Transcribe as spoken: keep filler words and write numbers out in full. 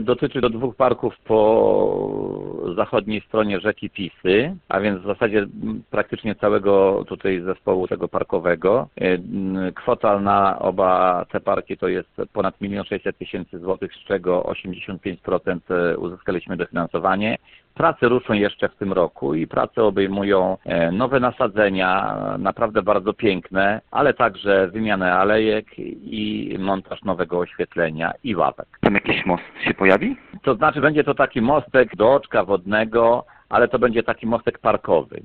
Dotyczy to dwóch parków po zachodniej stronie rzeki Pisy, a więc w zasadzie praktycznie całego tutaj zespołu tego parkowego. Kwota na oba te parki to jest ponad milion sześćset tysięcy złotych, z czego osiemdziesiąt pięć procent uzyskaliśmy dofinansowanie. Prace ruszą jeszcze w tym roku i prace obejmują nowe nasadzenia, naprawdę bardzo piękne, ale także wymianę alejek i montaż nowego oświetlenia i ławek. Tam jakiś most się pojawi? To znaczy będzie to taki mostek do oczka wodnego, ale to będzie taki mostek parkowy.